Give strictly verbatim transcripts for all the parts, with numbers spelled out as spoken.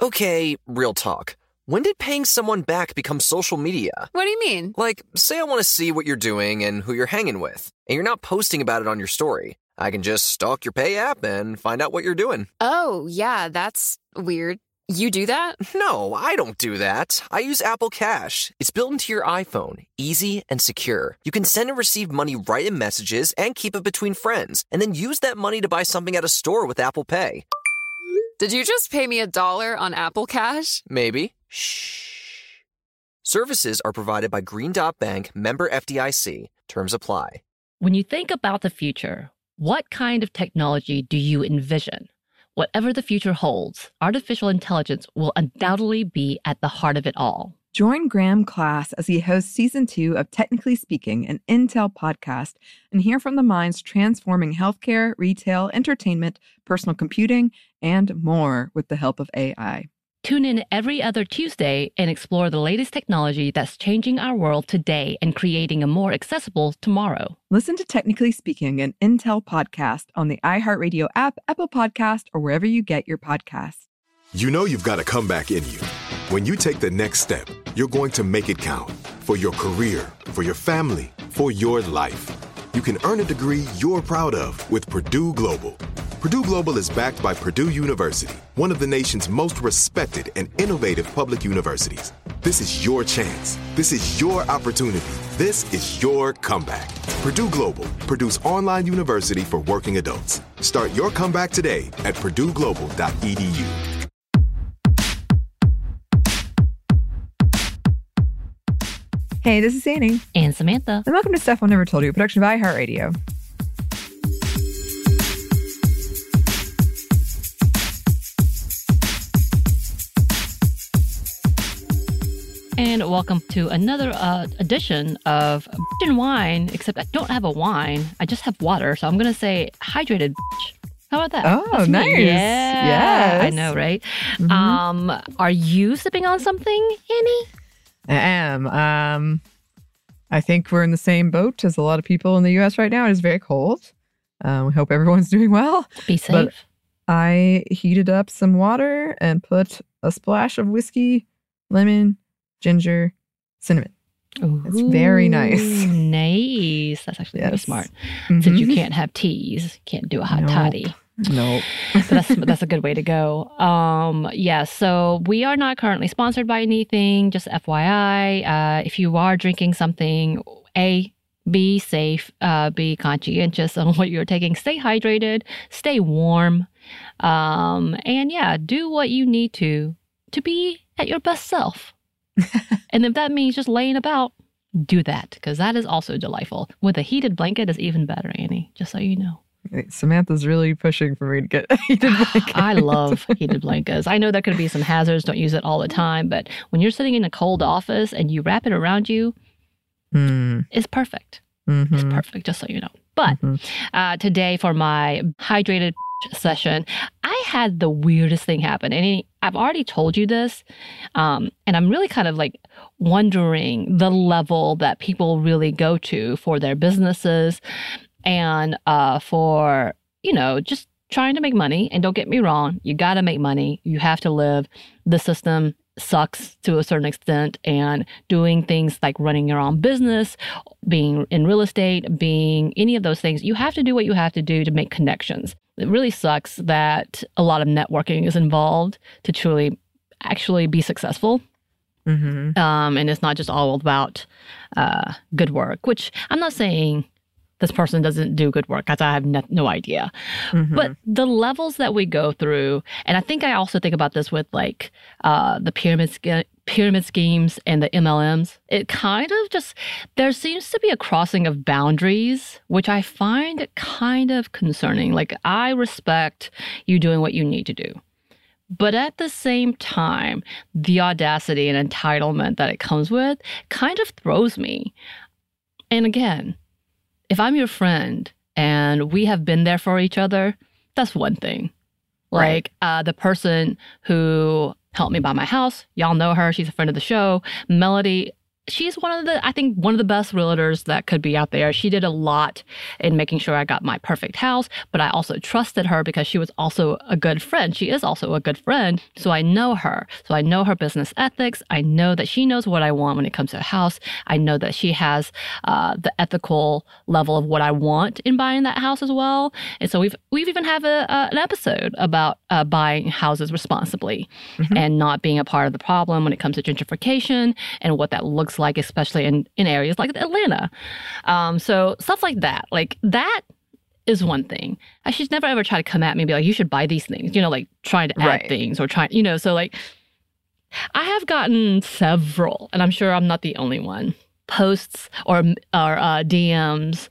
Okay, real talk. When did paying someone back become social media? What do you mean? Like, say I want to see what you're doing and who you're hanging with, and you're not posting about it on your story. I can just stalk your Pay app and find out what you're doing. Oh, yeah, that's weird. You do that? No, I don't do that. I use Apple Cash. It's built into your iPhone, easy and secure. You can send and receive money right in messages and keep it between friends, and then use that money to buy something at a store with Apple Pay. Did you just pay me a dollar on Apple Cash? Maybe. Shh. Services are provided by Green Dot Bank, member F D I C. Terms apply. When you think about the future, what kind of technology do you envision? Whatever the future holds, artificial intelligence will undoubtedly be at the heart of it all. Join Graham Class as he hosts season two of Technically Speaking, an Intel podcast, and hear from the minds transforming healthcare, retail, entertainment, personal computing, and more with the help of A I. Tune in every other Tuesday and explore the latest technology that's changing our world today and creating a more accessible tomorrow. Listen to Technically Speaking, an Intel podcast on the iHeartRadio app, Apple Podcast, or wherever you get your podcasts. You know you've got a comeback in you. When you take the next step, you're going to make it count. For your career, for your family, for your life. You can earn a degree you're proud of with Purdue Global. Purdue Global is backed by Purdue University, one of the nation's most respected and innovative public universities. This is your chance. This is your opportunity. This is your comeback. Purdue Global, Purdue's online university for working adults. Start your comeback today at purdue global dot e d u. Hey, this is Annie. And Samantha. And welcome to Stuff I Never Told You, a production of iHeartRadio. And welcome to another uh, edition of Bitch and Wine, except I don't have a wine. I just have water, so I'm going to say hydrated bitch. How about that? Oh, That's nice. Me. Yeah. Yes. I know, right? Mm-hmm. Um, are you sipping on something, Annie? I am. Um, I think we're in the same boat as a lot of people in the U S right now. It is very cold. Um, we hope everyone's doing well. Be safe. But I heated up some water and put a splash of whiskey, lemon, ginger, cinnamon. Ooh, it's very nice. Nice. That's actually Yes. very smart. Mm-hmm. Since you can't have teas, can't do a hot Nope. toddy. Nope. But that's that's a good way to go. Um, yeah, so we are not currently sponsored by anything. Just F Y I, uh, if you are drinking something, A, be safe, uh, be conscientious on what you're taking. Stay hydrated, stay warm, um, and yeah, do what you need to to be at your best self. And if that means just laying about, do that, because that is also delightful. With a heated blanket is even better, Annie, just so you know. Samantha's really pushing for me to get a heated blanket. I love heated blankets. I know there could be some hazards. Don't use it all the time. But when you're sitting in a cold office and you wrap it around you, Mm. it's perfect. Mm-hmm. It's perfect, just so you know. But Mm-hmm. uh, today for my hydrated session, I had the weirdest thing happen. And I've already told you this. Um, and I'm really kind of like wondering the level that people really go to for their businesses and uh, for, you know, just trying to make money. And don't get me wrong, you got to make money. You have to live. The system sucks to a certain extent, and doing things like running your own business, being in real estate, being any of those things, you have to do what you have to do to make connections. It really sucks that a lot of networking is involved to truly actually be successful. Mm-hmm. Um, and it's not just all about uh, good work, which I'm not saying this person doesn't do good work, because I have no, no idea. Mm-hmm. But the levels that we go through, and I think I also think about this with like uh, the pyramid sch- pyramid schemes and the M L Ms. It kind of just, there seems to be a crossing of boundaries, which I find kind of concerning. Like, I respect you doing what you need to do. But at the same time, the audacity and entitlement that it comes with kind of throws me. And again, if I'm your friend and we have been there for each other, that's one thing. Right. Like uh, the person who helped me buy my house, y'all know her. She's a friend of the show. Melody, she's one of the, I think, one of the best realtors that could be out there. She did a lot in making sure I got my perfect house, but I also trusted her because she was also a good friend. She is also a good friend. So I know her. So I know her business ethics. I know that she knows what I want when it comes to a house. I know that she has uh, the ethical level of what I want in buying that house as well. And so we've we've even have a, uh, an episode about uh, buying houses responsibly mm-hmm. and not being a part of the problem when it comes to gentrification and what that looks like, especially in, in areas like Atlanta. Um, so stuff like that, like that is one thing. I should never ever try to come at me and be like, you should buy these things, you know, like trying to add right. things or trying, you know, so like I have gotten several, and I'm sure I'm not the only one, posts or, or uh, D Ms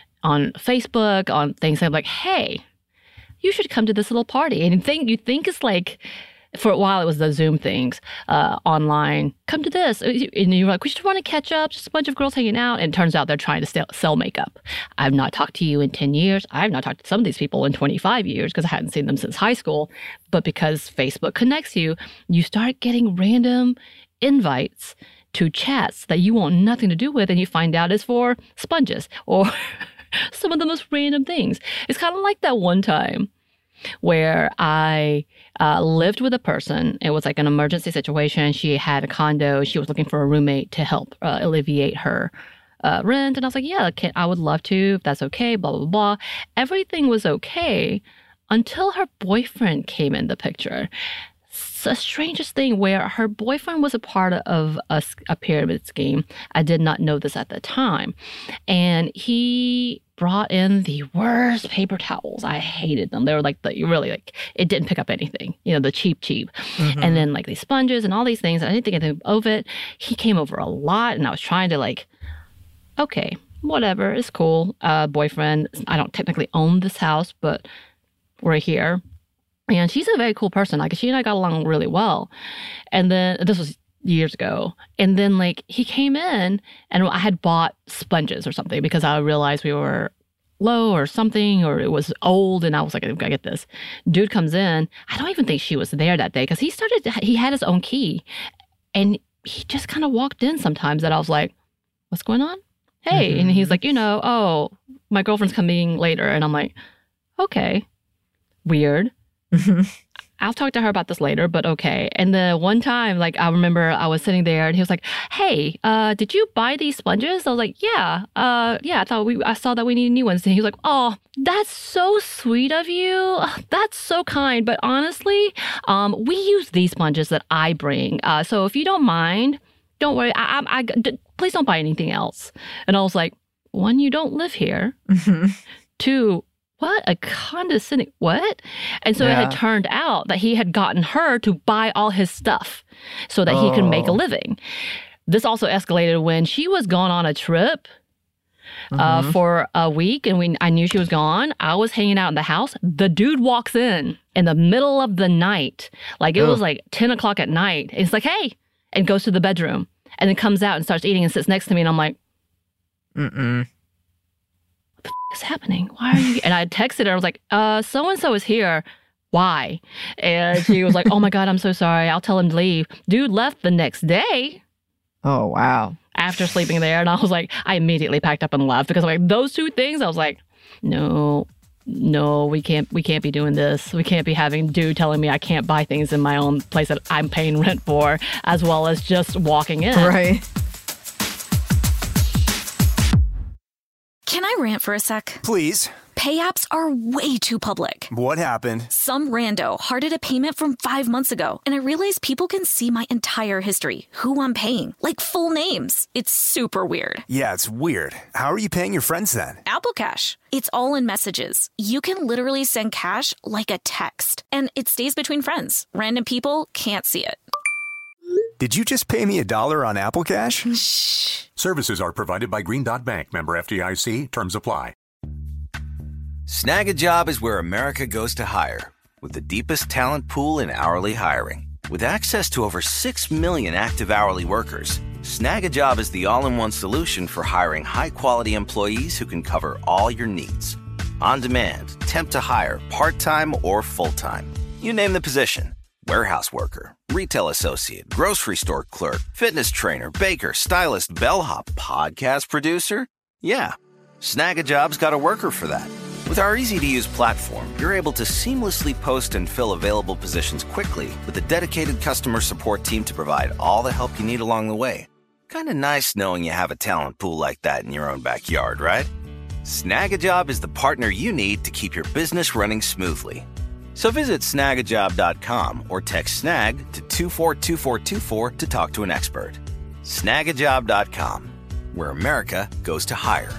on Facebook, on things I'm like, hey, you should come to this little party. And you think, you think it's like, for a while, it was the Zoom things uh, online. Come to this. And you're like, we just want to catch up. Just a bunch of girls hanging out. And it turns out they're trying to sell, sell makeup. I've not talked to you in ten years. I've not talked to some of these people in twenty-five years because I hadn't seen them since high school. But because Facebook connects you, you start getting random invites to chats that you want nothing to do with. And you find out it's for sponges or some of the most random things. It's kind of like that one time where I uh, lived with a person. It was like an emergency situation. She had a condo. She was looking for a roommate to help uh, alleviate her uh, rent. And I was like, yeah, can, I would love to, if that's okay, blah, blah, blah. Everything was okay until her boyfriend came in the picture. It's the strangest thing where her boyfriend was a part of a, a pyramid scheme. I did not know this at the time. And he brought in the worst paper towels. I hated them. They were like, the really like, it didn't pick up anything, you know, the cheap, cheap. Mm-hmm. And then like these sponges and all these things. I didn't think anything of it. He came over a lot and I was trying to like, okay, whatever, it's cool. Uh, boyfriend, I don't technically own this house, but we're here. And she's a very cool person. Like she and I got along really well. And then this was years ago. And then like he came in and I had bought sponges or something because I realized we were low or something, or it was old. And I was like, I gotta get this. Dude comes in. I don't even think she was there that day because he started, he had his own key and he just kind of walked in sometimes that I was like, what's going on? Hey. Mm-hmm. And he's like, you know, oh, my girlfriend's coming later. And I'm like, okay, weird. Mm-hmm. I'll talk to her about this later, but okay. And the one time, like, I remember I was sitting there and he was like, hey, uh, did you buy these sponges? I was like, yeah, uh, yeah, I thought we, I saw that we needed new ones. And he was like, oh, that's so sweet of you. That's so kind. But honestly, um, we use these sponges that I bring. Uh, so if you don't mind, don't worry. I, I, I, d- please don't buy anything else. And I was like, one, you don't live here. Mm-hmm. Two, what? A condescending, what? And so yeah. It had turned out that he had gotten her to buy all his stuff so that oh. he could make a living. This also escalated when she was gone on a trip mm-hmm. uh, for a week and we I knew she was gone. I was hanging out in the house. The dude walks in in the middle of the night. Like it oh. was like ten o'clock at night. It's like, hey, and goes to the bedroom and then comes out and starts eating and sits next to me. And I'm like, mm-mm. What's happening? Why are you? And I texted her. I was like, uh, so-and-so is here. Why? And she was like, oh my God, I'm so sorry. I'll tell him to leave. Dude left the next day. Oh, wow. After sleeping there. And I was like, I immediately packed up and left because like those two things, I was like, no, no, we can't, we can't be doing this. We can't be having dude telling me I can't buy things in my own place that I'm paying rent for, as well as just walking in. Right. Can I rant for a sec? Please. Pay apps are way too public. What happened? Some rando hearted a payment from five months ago, and I realized people can see my entire history, who I'm paying, like full names. It's super weird. Yeah, it's weird. How are you paying your friends then? Apple Cash. It's all in messages. You can literally send cash like a text, and it stays between friends. Random people can't see it. Did you just pay me a dollar on Apple Cash? Shh. Services are provided by Green Dot Bank. Member F D I C. Terms apply. Snag a Job is where America goes to hire, with the deepest talent pool in hourly hiring. With access to over six million active hourly workers, Snag a Job is the all-in-one solution for hiring high-quality employees who can cover all your needs. On demand, temp to hire, part-time or full-time. You name the position. Warehouse worker, retail associate, grocery store clerk, fitness trainer, baker, stylist, bellhop, podcast producer? Yeah, Snag-a-Job's got a worker for that. With our easy-to-use platform, you're able to seamlessly post and fill available positions quickly with a dedicated customer support team to provide all the help you need along the way. Kind of nice knowing you have a talent pool like that in your own backyard, right? Snag-a-Job is the partner you need to keep your business running smoothly. So visit snag a job dot com or text snag to two four two four two four to talk to an expert. snag a job dot com, where America goes to hire.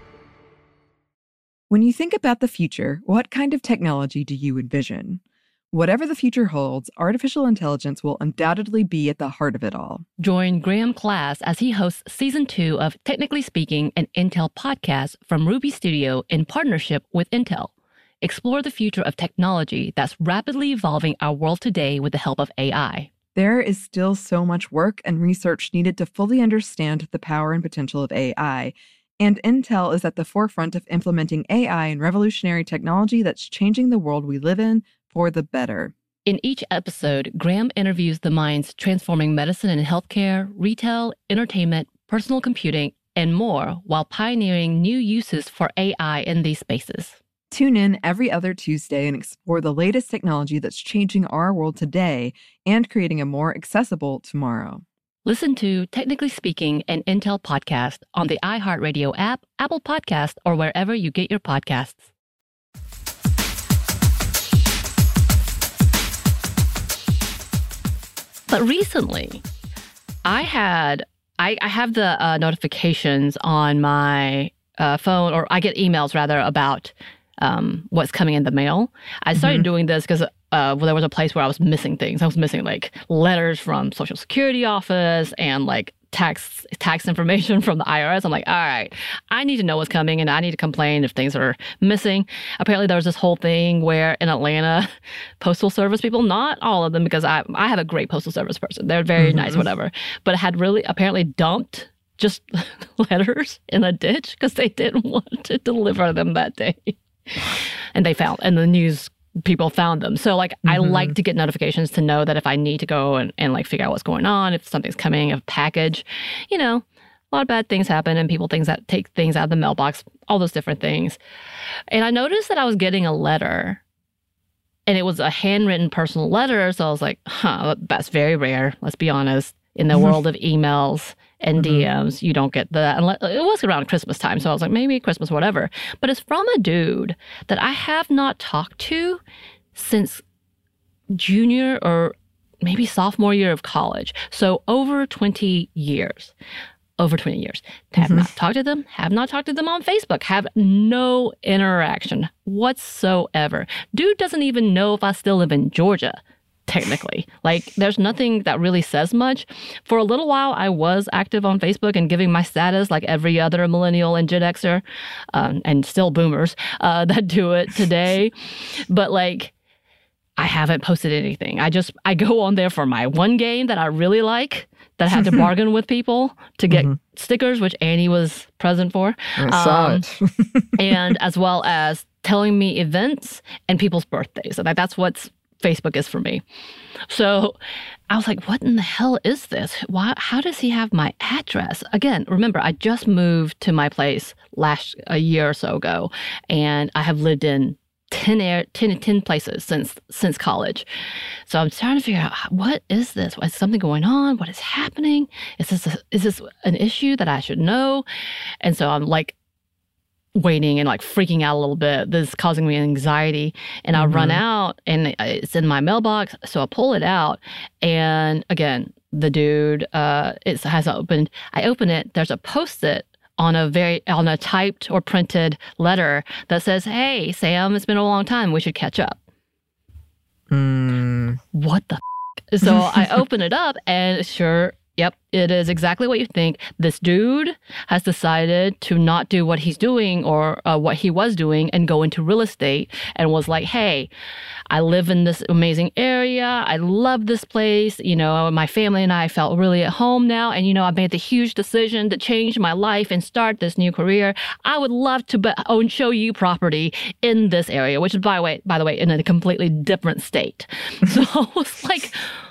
When you think about the future, what kind of technology do you envision? Whatever the future holds, artificial intelligence will undoubtedly be at the heart of it all. Join Graham Class as he hosts season two of Technically Speaking, an Intel podcast from Ruby Studio in partnership with Intel. Explore the future of technology that's rapidly evolving our world today with the help of A I. There is still so much work and research needed to fully understand the power and potential of A I, and Intel is at the forefront of implementing A I and revolutionary technology that's changing the world we live in for the better. In each episode, Graham interviews the minds transforming medicine and healthcare, retail, entertainment, personal computing, and more while pioneering new uses for A I in these spaces. Tune in every other Tuesday and explore the latest technology that's changing our world today and creating a more accessible tomorrow. Listen to Technically Speaking, an Intel podcast on the iHeartRadio app, Apple Podcast, or wherever you get your podcasts. But recently, I had, I, I have the uh, notifications on my uh, phone, or I get emails rather about um, what's coming in the mail. I started mm-hmm. doing this because uh, well, there was a place where I was missing things. I was missing like letters from Social Security office and like tax tax information from the I R S. I'm like, all right, I need to know what's coming and I need to complain if things are missing. Apparently there was this whole thing where in Atlanta, postal service people, not all of them, because I I have a great postal service person. They're very mm-hmm. nice, whatever, but had really apparently dumped just letters in a ditch because they didn't want to deliver them that day. And they found, and the news people found them. So like, mm-hmm. I like to get notifications to know that if I need to go and, and like figure out what's going on, if something's coming, a package, you know, a lot of bad things happen and people things that take things out of the mailbox, all those different things. And I noticed that I was getting a letter and it was a handwritten personal letter. So I was like, huh, that's very rare. Let's be honest. In the mm-hmm. world of emails and mm-hmm. D Ms, you don't get that. Unless, it was around Christmas time, so I was like, maybe Christmas, whatever. But it's from a dude that I have not talked to since junior or maybe sophomore year of college. So over twenty years. Over twenty years. Have mm-hmm. not talked to them, have not talked to them on Facebook, have no interaction whatsoever. Dude doesn't even know if I still live in Georgia. Technically, like there's nothing that really says much. For a little while, I was active on Facebook and giving my status like every other millennial and Gen Xer, um, and still boomers uh, that do it today. But like, I haven't posted anything. I just, I go on there for my one game that I really like, that I had to bargain with people to get mm-hmm. stickers, which Annie was present for. I saw um, it. And as well as telling me events and people's birthdays. So that, that's what's Facebook is for me. So I was like, what in the hell is this? Why, how does he have my address? Again, remember, I just moved to my place last a year or so ago, and I have lived in ten, air, ten, ten places since since college. So I'm trying to figure out, what is this? Is something going on? What is happening? Is this a, is this an issue that I should know? And so I'm like, waiting and like freaking out a little bit. This is causing me anxiety. And mm-hmm. I run out and it's in my mailbox. So I pull it out. And again, the dude, uh, it has opened. I open it. There's a Post-it on a very, on a typed or printed letter that says, hey, Sam, it's been a long time. We should catch up. Mm. What the f-? So I open it up and sure Yep, it is exactly what you think. This dude has decided to not do what he's doing or uh, what he was doing and go into real estate and was like, hey, I live in this amazing area. I love this place. You know, my family and I felt really at home now. And, you know, I made the huge decision to change my life and start this new career. I would love to be- own, show you property in this area, which is, by the way, by the way, in a completely different state. So I was like,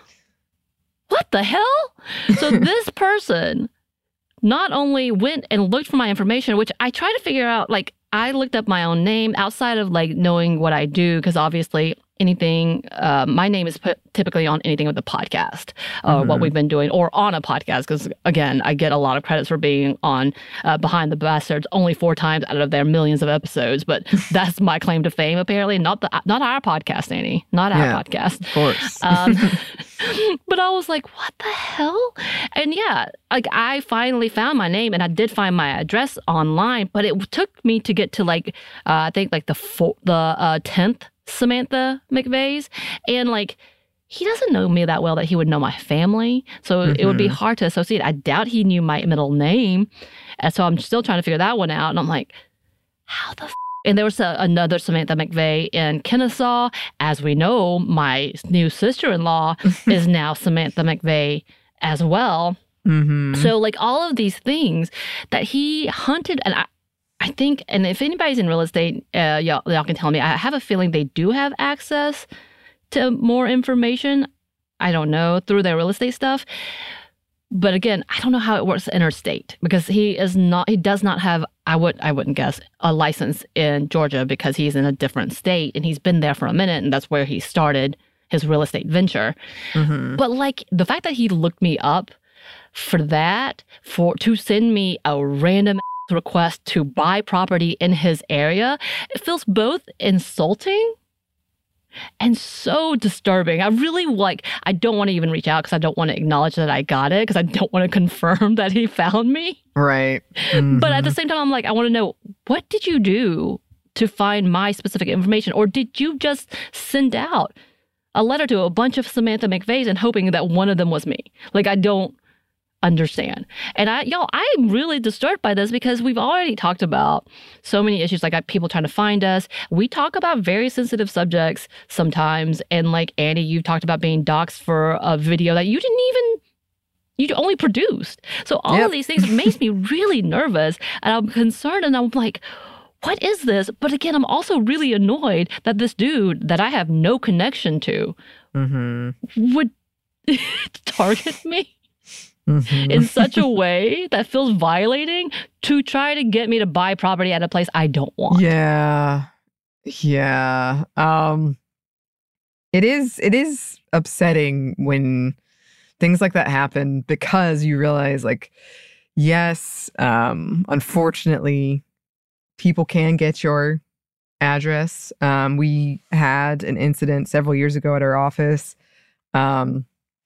what the hell? So this person not only went and looked for my information, which I tried to figure out, like, I looked up my own name outside of, like, knowing what I do, because obviously anything, uh, my name is put typically on anything with a podcast, uh, mm-hmm. what we've been doing, or on a podcast, because, again, I get a lot of credits for being on uh, Behind the Bastards only four times out of their millions of episodes, but that's my claim to fame, apparently. Not the not our podcast, Annie. Not our yeah, podcast. Of course. Um, but I was like, what the hell? And yeah, like, I finally found my name, and I did find my address online, but it took me to get to, like, uh, I think, like, the four, the uh, tenth Samantha McVeigh's, and, like, he doesn't know me that well that he would know my family, so mm-hmm. it would be hard to associate. I doubt he knew my middle name, and so I'm still trying to figure that one out, and I'm like, how the f-? And there was a, another Samantha McVeigh in Kennesaw. As we know, my new sister-in-law is now Samantha McVeigh as well. Mm-hmm. So, like, all of these things that he hunted, and I I think, and if anybody's in real estate, uh, y'all, y'all can tell me, I have a feeling they do have access to more information. I don't know, through their real estate stuff. But again, I don't know how it works interstate, because he is not, he does not have, I would, I wouldn't guess, a license in Georgia, because he's in a different state and he's been there for a minute, and that's where he started his real estate venture. Mm-hmm. But, like, the fact that he looked me up for that, for to send me a random request to buy property in his area, it feels both insulting and so disturbing. I really, like, I don't want to even reach out, because I don't want to acknowledge that I got it, because I don't want to confirm that he found me. Right. Mm-hmm. But at the same time, I'm like, I want to know, what did you do to find my specific information? Or did you just send out a letter to a bunch of Samantha McVeighs and hoping that one of them was me? Like, I don't understand. And I, y'all, I'm really disturbed by this, because we've already talked about so many issues, like, uh, people trying to find us. We talk about very sensitive subjects sometimes. And, like, Annie, you've talked about being doxxed for a video that you didn't even, you only produced. So all yep. of these things makes me really nervous, and I'm concerned, and I'm like, what is this? But again, I'm also really annoyed that this dude that I have no connection to mm-hmm. would target me. Mm-hmm. in such a way that feels violating, to try to get me to buy property at a place I don't want. Yeah. Yeah. Um, it is, it is upsetting when things like that happen, because you realize, like, yes, um, unfortunately, people can get your address. Um, we had an incident several years ago at our office, um,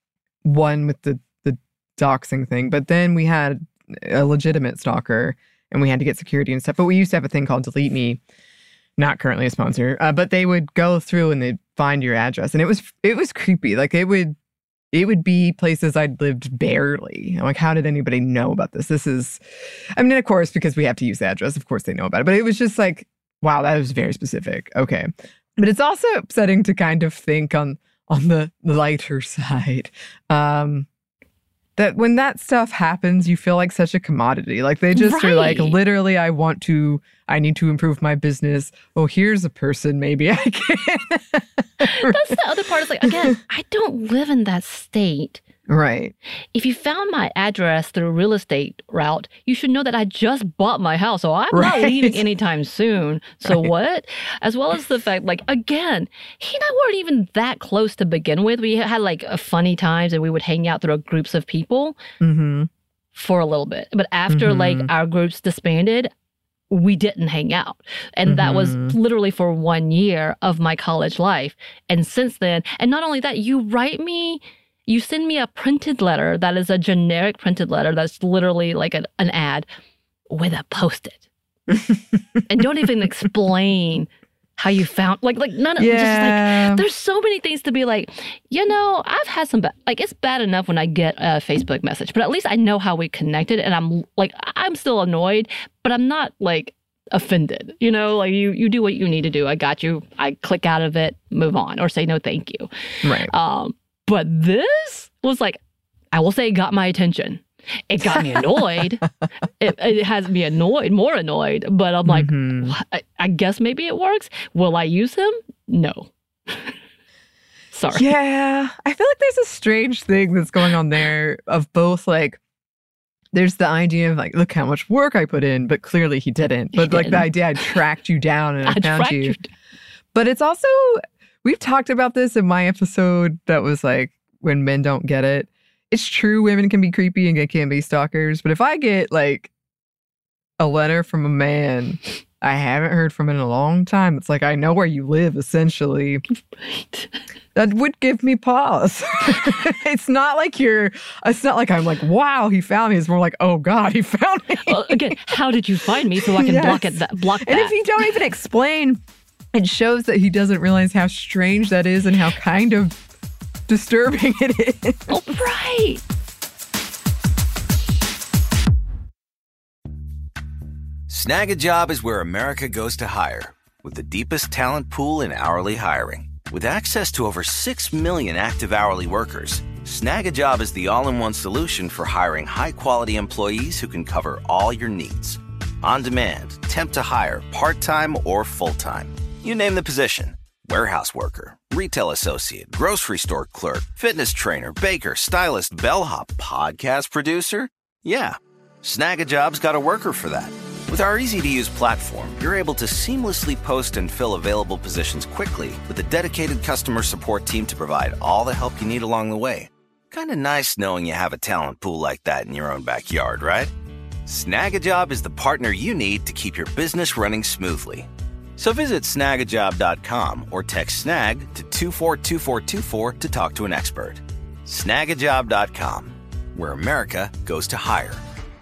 one with the doxing thing, but then we had a legitimate stalker, and we had to get security and stuff. But we used to have a thing called Delete Me, not currently a sponsor, uh, but they would go through and they'd find your address, and it was it was creepy. Like, it would it would be places I'd lived barely. I'm like, how did anybody know about this? This is, I mean, of course, because we have to use the address, of course they know about it. But it was just like, wow, that was very specific. Okay, but it's also upsetting to kind of think on on the lighter side. Um, That when that stuff happens, you feel like such a commodity. Like, they just right. are like, literally, I want to, I need to improve my business. Oh, here's a person, maybe I can. That's the other part. Is like, again, I don't live in that state. Right. If you found my address through a real estate route, you should know that I just bought my house, so I'm right. not leaving anytime soon. So right. what? As well as the fact, like, again, he and I weren't even that close to begin with. We had, like, a funny times, and we would hang out through groups of people mm-hmm. for a little bit. But after, mm-hmm. like, our groups disbanded, we didn't hang out. And mm-hmm. that was literally for one year of my college life. And since then, and not only that, you write me... You send me a printed letter that is a generic printed letter that's literally like an, an ad with a Post-it. And don't even explain how you found, like, like none of, Yeah. just like, there's so many things to be like, you know, I've had some, ba- like, it's bad enough when I get a Facebook message, but at least I know how we connected, and I'm like, I'm still annoyed, but I'm not like offended, you know, like you, you do what you need to do. I got you. I click out of it, move on, or say no, thank you. Right. Um, but this was like, I will say it got my attention. It got me annoyed. it, it has me annoyed, more annoyed. But I'm like, Mhm. I, I guess maybe it works. Will I use him? No. Sorry. Yeah. I feel like there's a strange thing that's going on there of both, like, there's the idea of like, look how much work I put in, but clearly he didn't. But He like the didn't. idea I tracked you down and I, I found tracked you. you. But it's also, we've talked about this in my episode that was like, when men don't get it. It's true, women can be creepy and they can be stalkers. But if I get like a letter from a man I haven't heard from in a long time, it's like, I know where you live, essentially. That would give me pause. It's not like you're, it's not like I'm like, wow, he found me. It's more like, oh God, he found me. Well, again, how did you find me so I can Yes. block it? That, block And that. if you don't even explain, it shows that he doesn't realize how strange that is and how kind of disturbing it is. Oh, right. Snag a Job is where America goes to hire, with the deepest talent pool in hourly hiring. With access to over six million active hourly workers, Snag a Job is the all-in-one solution for hiring high-quality employees who can cover all your needs. On demand, temp to hire, part-time or full-time. You name the position. Warehouse worker, retail associate, grocery store clerk, fitness trainer, baker, stylist, bellhop, podcast producer. Yeah, Snag a Job's got a worker for that. With our easy-to-use platform, you're able to seamlessly post and fill available positions quickly with a dedicated customer support team to provide all the help you need along the way. Kind of nice knowing you have a talent pool like that in your own backyard, right? Snag a Job is the partner you need to keep your business running smoothly. So visit snag a job dot com or text snag to two four two four two four to talk to an expert. snag a job dot com, where America goes to hire.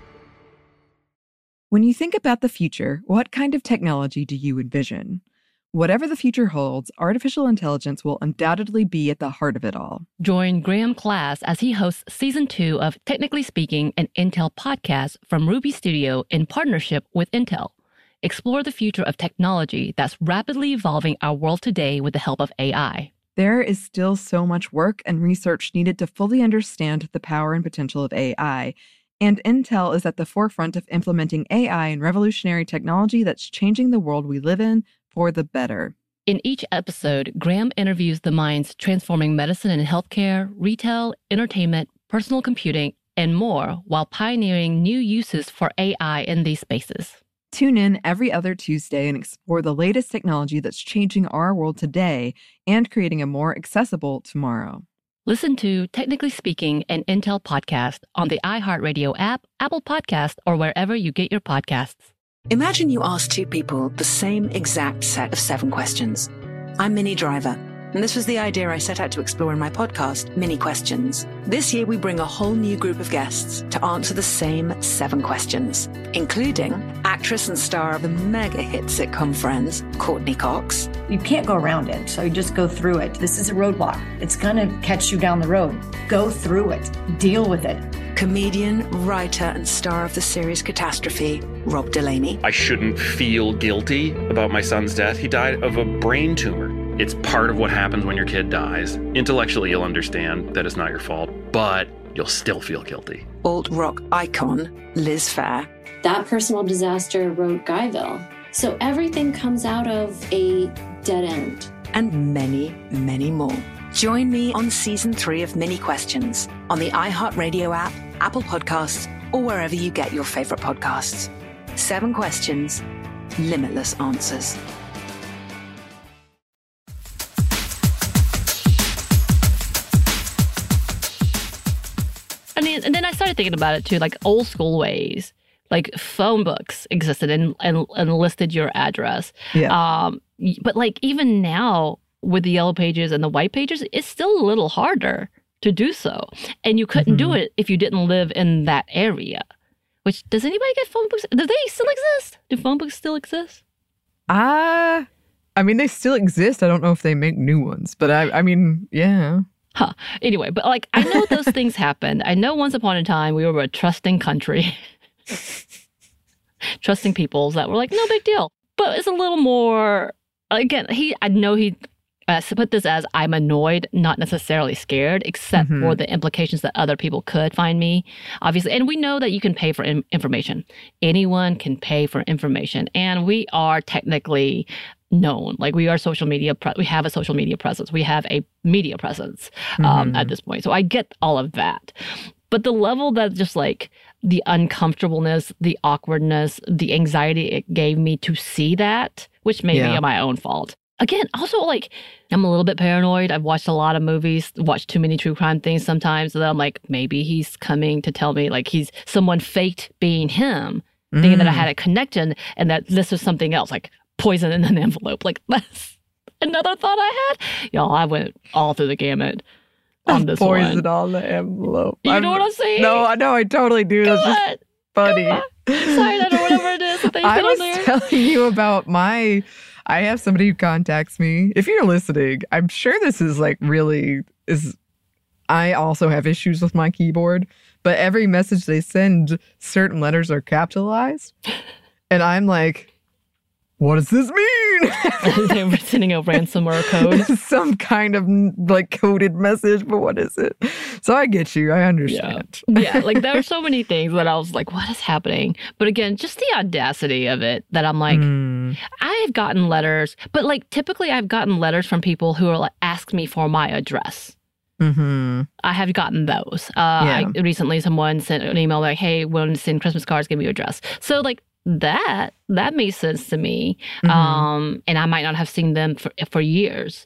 When you think about the future, what kind of technology do you envision? Whatever the future holds, artificial intelligence will undoubtedly be at the heart of it all. Join Graham Class as he hosts season two of Technically Speaking, an Intel podcast from Ruby Studio in partnership with Intel. Explore the future of technology that's rapidly evolving our world today with the help of A I. There is still so much work and research needed to fully understand the power and potential of A I, and Intel is at the forefront of implementing A I and revolutionary technology that's changing the world we live in for the better. In each episode, Graham interviews the minds transforming medicine and healthcare, retail, entertainment, personal computing, and more while pioneering new uses for A I in these spaces. Tune in every other Tuesday and explore the latest technology that's changing our world today and creating a more accessible tomorrow. Listen to Technically Speaking, an Intel podcast on the iHeartRadio app, Apple Podcast, or wherever you get your podcasts. Imagine you ask two people the same exact set of seven questions. I'm Minnie Driver, and this was the idea I set out to explore in my podcast, Mini Questions. This year, we bring a whole new group of guests to answer the same seven questions, including actress and star of the mega hit sitcom Friends, Courtney Cox. You can't go around it, so you just go through it. This is a roadblock. It's gonna catch you down the road. Go through it. Deal with it. Comedian, writer, and star of the series Catastrophe, Rob Delaney. I shouldn't feel guilty about my son's death. He died of a brain tumor. It's part of what happens when your kid dies. Intellectually, you'll understand that it's not your fault, but you'll still feel guilty. Alt-rock icon, Liz Phair. That personal disaster wrote Guyville. So everything comes out of a dead end. And many, many more. Join me on season three of Mini Questions on the iHeartRadio app, Apple Podcasts, or wherever you get your favorite podcasts. Seven questions, limitless answers. I mean, and then I started thinking about it too, like old school ways, like phone books existed and, and, and listed your address. Yeah. Um, but like even now with the yellow pages and the white pages, it's still a little harder to do so. And you couldn't Mm-hmm. do it if you didn't live in that area. Which, does anybody get phone books? Do they still exist? Do phone books still exist? Ah, I mean, they still exist. I don't know if they make new ones, but I, I mean, yeah. Huh. Anyway, but like, I know those things happened. I know once upon a time we were a trusting country, trusting peoples that were like, no big deal. But it's a little more, again, he, I know he uh, put this as I'm annoyed, not necessarily scared, except mm-hmm. for the implications that other people could find me, obviously. And we know that you can pay for in- information. Anyone can pay for information. And we are technically known. Like, we are social media, pre- we have a social media presence. We have a media presence um, mm-hmm. at this point. So I get all of that. But the level that just like the uncomfortableness, the awkwardness, the anxiety it gave me to see that, which may yeah. be my own fault. Again, also, like, I'm a little bit paranoid. I've watched a lot of movies, watched too many true crime things sometimes. So that I'm like, maybe he's coming to tell me, like, he's someone faked being him, mm. thinking that I had a connection and that this was something else, like poison in an envelope. Like, that's another thought I had. Y'all, I went all through the gamut on this poison one. Poison on the envelope. You I'm, know what I'm saying? No, I know. I totally do. Go That's on. just funny. Cyanide or whatever it is that they I put was on there. telling you about my... I have somebody who contacts me. If you're listening, I'm sure this is like really is. I also have issues with my keyboard, but every message they send, certain letters are capitalized. And I'm like, what does this mean? They were sending a ransomware code. Some kind of like coded message, but what is it? So I get you. I understand. Yeah, yeah, like there were so many things that I was like, what is happening? But again, just the audacity of it that I'm like, mm. I have gotten letters, but like typically I've gotten letters from people who are like, ask me for my address. Mm-hmm. I have gotten those. Uh, yeah. I, recently, someone sent an email like, hey, when to send Christmas cards, give me your address. So like, That, that makes sense to me. Mm-hmm. Um, and I might not have seen them for, for years.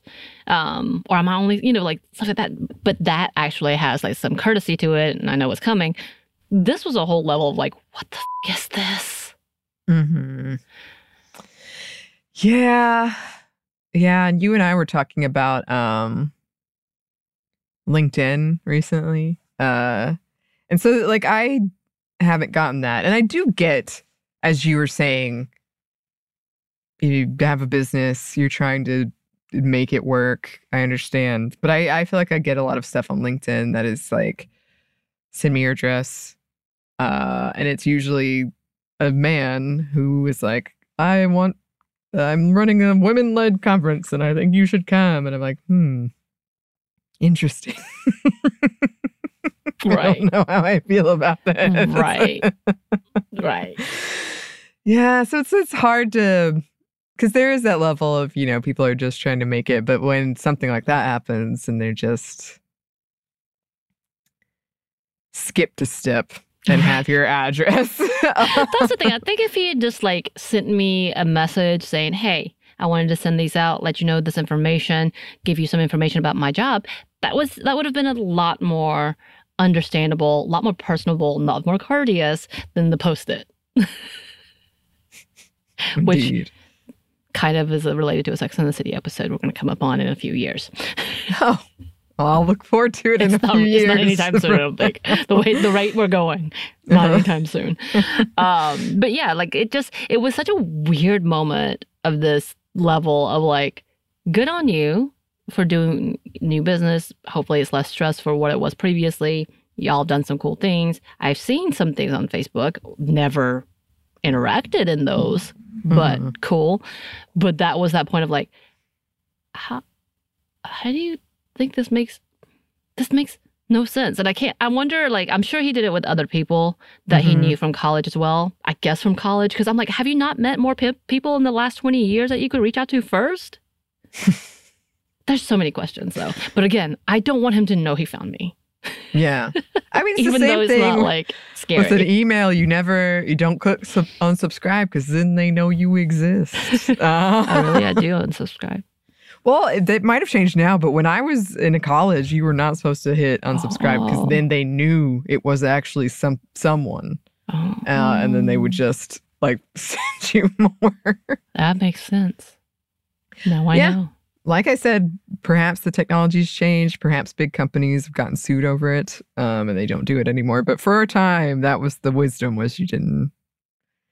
Um, or I might only, you know, like stuff like that. But that actually has like some courtesy to it. And I know what's coming. This was a whole level of like, what the f- is this? Mm-hmm. Yeah. Yeah. And you and I were talking about um, LinkedIn recently. Uh, and so like I haven't gotten that. And I do get... As you were saying, you have a business, you're trying to make it work. I understand. But I, I feel like I get a lot of stuff on LinkedIn that is like, send me your address. Uh, and it's usually a man who is like, I want, I'm running a women-led conference and I think you should come. And I'm like, hmm, interesting. Right. I don't know how I feel about that. Right. Right. Yeah, so it's it's hard to, because there is that level of, you know, people are just trying to make it, but when something like that happens and they're just skip to step and have your address. That's the thing. I think if he had just like sent me a message saying, hey, I wanted to send these out, let you know this information, give you some information about my job, that was that would have been a lot more understandable, a lot more personable, a lot more courteous than the post-it. Which kind of is related to a Sex and the City episode we're going to come up on in a few years. Oh, well, I'll look forward to it in it's a not, few years. It's not anytime soon, I don't think. The way, the rate we're going, not Uh-huh. anytime soon. Um, but yeah, like it just, it was such a weird moment of this level of like, good on you for doing new business. Hopefully it's less stress for what it was previously. Y'all have done some cool things. I've seen some things on Facebook, never interacted in those, but mm-hmm. cool. But that was that point of like, how how do you think this makes this makes no sense? And I can't, I wonder, like, I'm sure he did it with other people that mm-hmm. he knew from college as well. I guess from college, because I'm like, have you not met more pe- people in the last twenty years that you could reach out to first? There's so many questions though. But again, I don't want him to know he found me. Yeah. I mean, it's Even the same though it's thing not like scary. with an email. You never, you don't click sub- unsubscribe because then they know you exist. Uh, Oh, really? I do unsubscribe. Well, it, it might have changed now, but when I was in college, you were not supposed to hit unsubscribe because Oh. then they knew it was actually some someone, Oh. uh, and then they would just like send you more. That makes sense. Now I Yeah. know. Like I said, perhaps the technology's changed. Perhaps big companies have gotten sued over it, um, and they don't do it anymore. But for a time, that was the wisdom: was you didn't,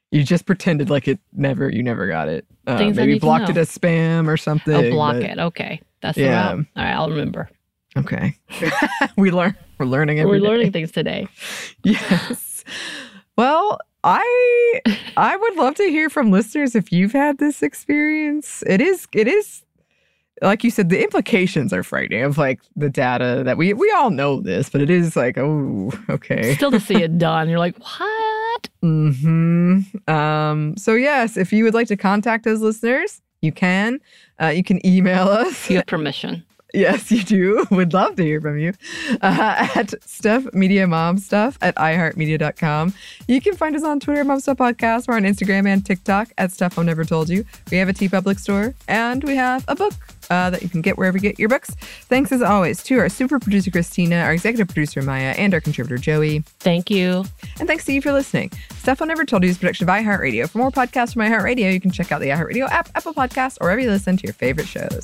You just pretended like it never, you never got it. Uh, Things I maybe need to blocked know. it as spam or something. Oh, block but- it. Okay. That's the Yeah. route. All right, I'll remember. Okay. we learn. We're learning every We're day. learning things today. Yes. Well, I I would love to hear from listeners if you've had this experience. It is it is like you said, the implications are frightening of like the data that we we all know this, but it is like, oh, okay. Still to see it done, you're like, what? Hmm. Um. So yes, if you would like to contact us, listeners, you can. Uh, you can email us. You have permission. Yes, you do. Would love to hear from you uh, at Stuff Media Mom Stuff at i heart media dot com. You can find us on Twitter, Mom Stuff Podcast. We're on Instagram and TikTok at Stuff Mom Never Told You. We have a TeePublic store, and we have a book uh, that you can get wherever you get your books. Thanks as always to our super producer Christina, our executive producer Maya, and our contributor Joey. Thank you. And thanks to you for listening. Stuff I Never Told You is a production of iHeartRadio. For more podcasts from iHeartRadio, you can check out the iHeartRadio app, Apple Podcasts, or wherever you listen to your favorite shows.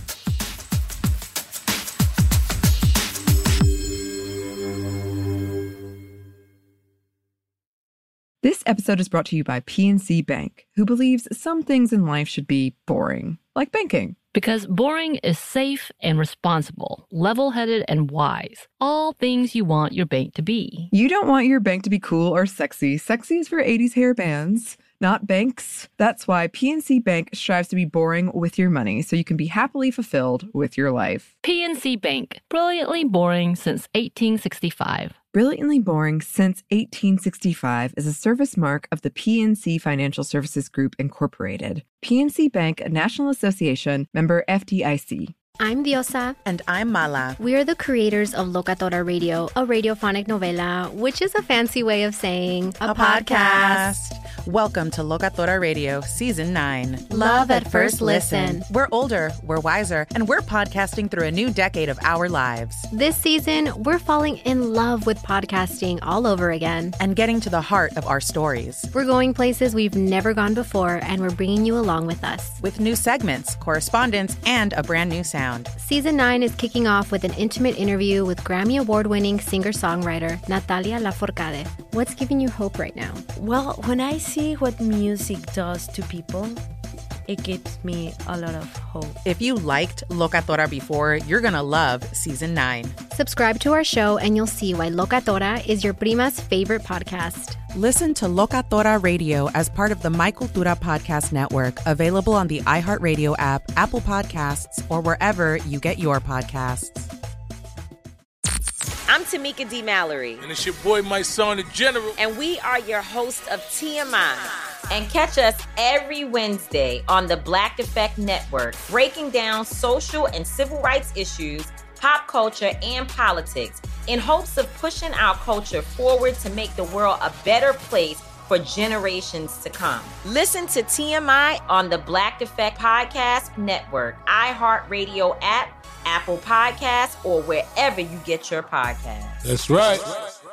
This episode is brought to you by P N C Bank, who believes some things in life should be boring, like banking. Because boring is safe and responsible, level-headed and wise. All things you want your bank to be. You don't want your bank to be cool or sexy. Sexy is for eighties hair bands, not banks. That's why P N C Bank strives to be boring with your money so you can be happily fulfilled with your life. P N C Bank, brilliantly boring since eighteen sixty-five. Brilliantly Boring Since eighteen sixty-five is a service mark of the P N C Financial Services Group, Incorporated. P N C Bank, a National Association, member F D I C. I'm Diosa. And I'm Mala. We are the creators of Locatora Radio, a radiophonic novela, which is a fancy way of saying a, a podcast. podcast. Welcome to Locatora Radio, Season nine. Love at first listen. We're older, we're wiser, and we're podcasting through a new decade of our lives. This season, we're falling in love with podcasting all over again. And getting to the heart of our stories. We're going places we've never gone before, and we're bringing you along with us. With new segments, correspondence, and a brand new sound. Season nine is kicking off with an intimate interview with Grammy Award-winning singer-songwriter Natalia Lafourcade. What's giving you hope right now? Well, when I see what music does to people, it gives me a lot of hope. If you liked Locatora before, you're going to love Season nine. Subscribe to our show and you'll see why Locatora is your prima's favorite podcast. Listen to Locatora Radio as part of the My Cultura Podcast Network, available on the iHeartRadio app, Apple Podcasts, or wherever you get your podcasts. I'm Tamika D. Mallory. And it's your boy, my son, the General. And we are your hosts of T M I. And catch us every Wednesday on the Black Effect Network, breaking down social and civil rights issues, pop culture, and politics, in hopes of pushing our culture forward to make the world a better place for generations to come. Listen to T M I on the Black Effect Podcast Network, iHeartRadio app, Apple Podcasts, or wherever you get your podcasts. That's right.